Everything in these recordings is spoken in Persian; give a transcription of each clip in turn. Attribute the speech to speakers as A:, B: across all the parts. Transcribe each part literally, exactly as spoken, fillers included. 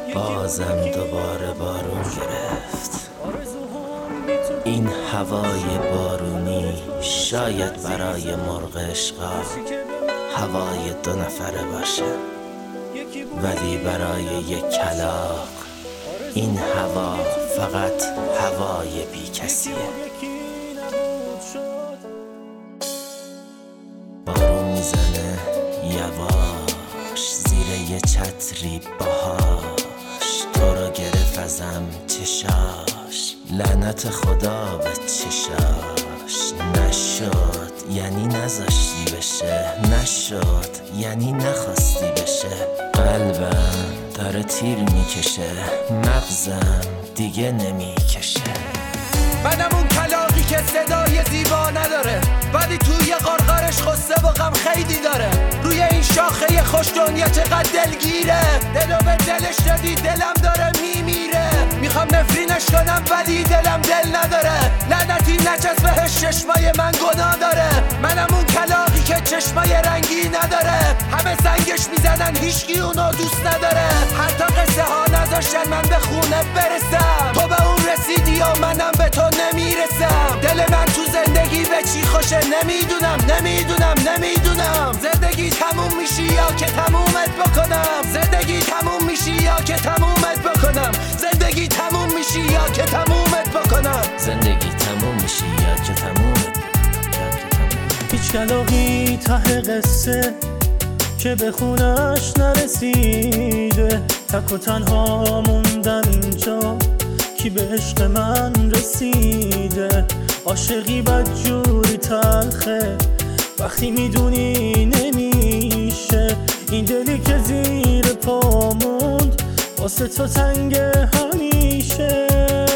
A: بازم دوباره بارون گرفت. این هوای بارونی شاید برای مرغ عشقا هوای دو نفره باشه، ولی برای یک کلاغ این هوا فقط هوای بی کسیه. بارون میزنه یواش زیر یه چتری باهاش، تو رو گرفت ازم چشاش، لعنت خدا به چشاش. نشد یعنی نذاشتی بشه، نشد یعنی نخواستی بشه. قلبم داره تیر میکشه، مغزم دیگه نمیکشه.
B: منم اون کلاغی که صدای زیبا نداره، ولی توی قرقرش خسته و غم خیلی داره. روی این شاخه خوش دنیا چقدر دلگیره، دلو به دلش دادی دلم داره میمیره. میخوام نفرینش کنم ولی دلم دل نداره، لعنتی نچسبهش چشمای من گناه داره. منم اون کلاغی که چشمای رنگی نداره، همه سنگش میزنن هیچکی اونو دوست نداره. حتی قصه ها نذاشتن من به خونه برسم، تو به اون رسیدی و منم به تو نمیرسم. دل من تو زندگی به چی خوشه نمیدونم نمیدونم نمیدونم. زندگی تموم میشی یا که تمومت بکنم، زندگی تموم میشی یا که تمومت بکنم، زندگی تموم میشی یا که تمومت بکنم،
A: زندگی تموم میشی یا که تمومت.
C: هیچ کلاغی ته قصه که به خونش نرسیده، تک و تنها موندم اینجا کی به عشق من رسیده. عاشقی بدجوری تلخه وقتی میدونی نمیشه، این دلی که زیر پا موند واسه تو تنگ همیشه.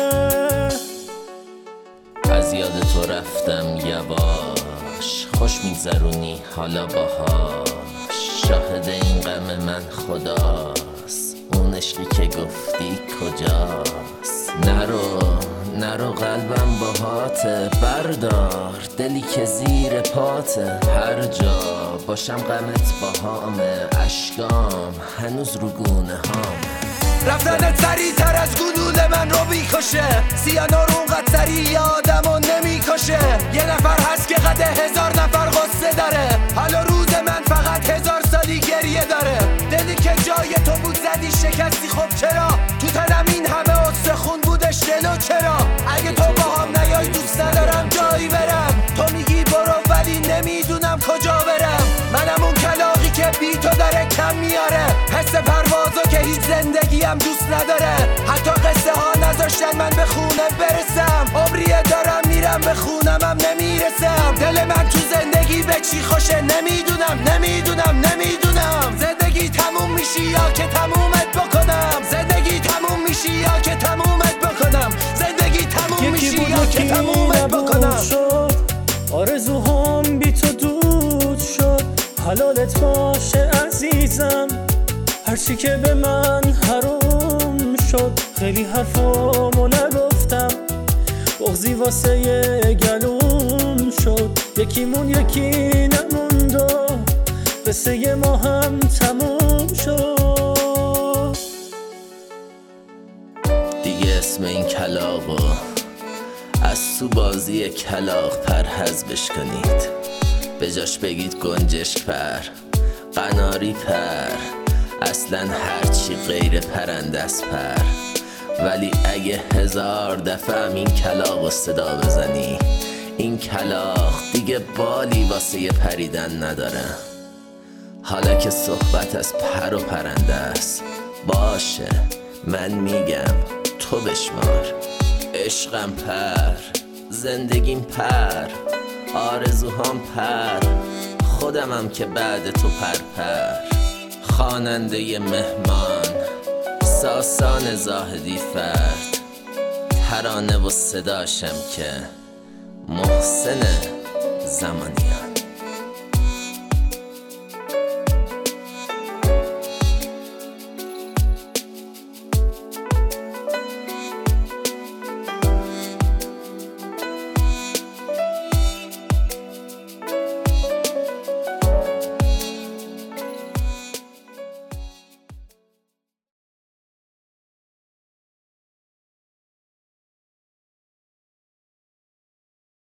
A: از یاد تو رفتم یواش، خوش میگذرونی حالا باهاش. شاهد این غم من خداست، اون عشقی که گفتی کجاست. نرو نرو قلبم باهاته، بردار دلی که زیر پاته. هر جا باشم غمت باهامه، اشکام هنوز رو گونه هامه.
B: رفتنت سریع تر از گلوله من رو بیکشه، سیانور اونقدر سریع آدمو نمیکشه. یه نفر هست که قده هزار نفر غصه داره، حالا روز من فقط هزار سالی گریه داره. دلی که جای تو بود زدی شکستی، خب چرا تو تنم این همه استخون بودش دلو چرا؟ اگه تو با هم نیای دوست ندارم جایی برم، تو میگی برو ولی نمیدونم کجا برم. منم اون کلاغی که بی تو داره کم میاره، حس پروازو که هیچ زندگی هم دوست نداره. حتی قصه ها نذاشتن من به خونه برسم، عمریه دارم میرم به خونم هم نمیرسم. دل من تو زندگی به چی خوشه نمیدونم نمیدونم نمیدونم. زندگی تموم میشی یا که تمومت بکنم، زندگی تموم میشی یا که تمومت بکنم، زندگی تموم میشی یا که تمومت بکنم.
C: آرزوهام بی تو دود شد، حلالت باشه عزیزم. هرچی که به من حروم شد، خیلی حرفامو نگفتم، بغضی واسه یه گلوم شد. یکیمون یکی نموند و قصه ما هم تموم شد.
A: دیگه اسم این کلاغو از تو بازی کلاغ پر حذفش کنید، به جاش بگید گنجشک پر، قناری پر، اصلا هرچی غیر پرنده است پر. ولی اگه هزار دفعه هم این کلاغ رو صدا بزنی، این کلاغ دیگه بالی واسه یه پریدن نداره. حالا که صحبت از پر و پرنده است، باشه من میگم تو بشمار. عشقم پر، زندگیم پر، آرزوهام پر، خودمم که بعد تو پر پر. خواننده مهمان، ساسان زاهدی فرد، ترانه و صداشم که محسن زمانیان.